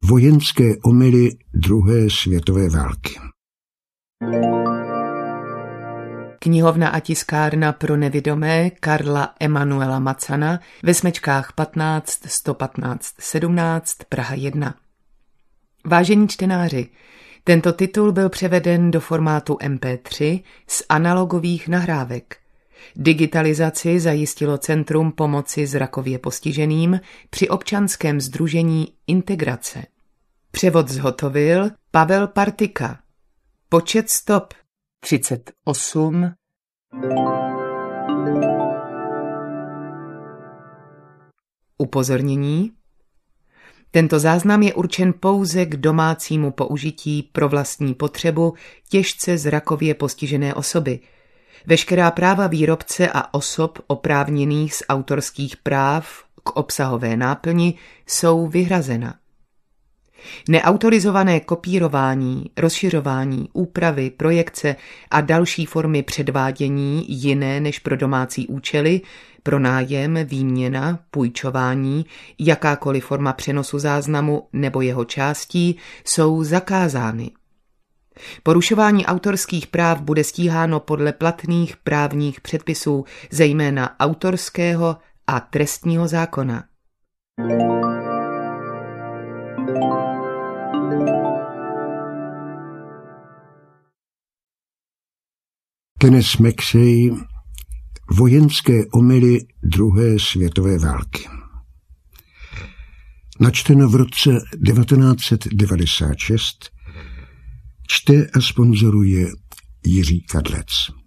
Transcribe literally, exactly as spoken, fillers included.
Vojenské omyly druhé světové války. Knihovna a tiskárna pro nevidomé Karla Emanuela Macana ve smečkách patnáct sto patnáct sedmnáct Praha jedna. Vážení čtenáři, tento titul byl převeden do formátu em pé tři z analogových nahrávek. Digitalizaci zajistilo Centrum pomoci zrakově postiženým při občanském sdružení Integrace. Převod zhotovil Pavel Partika. Počet stop třicet osm. Upozornění. Tento záznam je určen pouze k domácímu použití pro vlastní potřebu těžce zrakově postižené osoby. Veškerá práva výrobce a osob oprávněných z autorských práv k obsahové náplni jsou vyhrazena. Neautorizované kopírování, rozšiřování, úpravy, projekce a další formy předvádění jiné než pro domácí účely, pronájem, výměna, půjčování, jakákoliv forma přenosu záznamu nebo jeho částí jsou zakázány. Porušování autorských práv bude stíháno podle platných právních předpisů, zejména autorského a trestního zákona. Kenneth Maxey. Vojenské omyly druhé světové války. Načteno v roce devatenáct set devadesát šest, čte a sponzoruje Jiří Kadlec.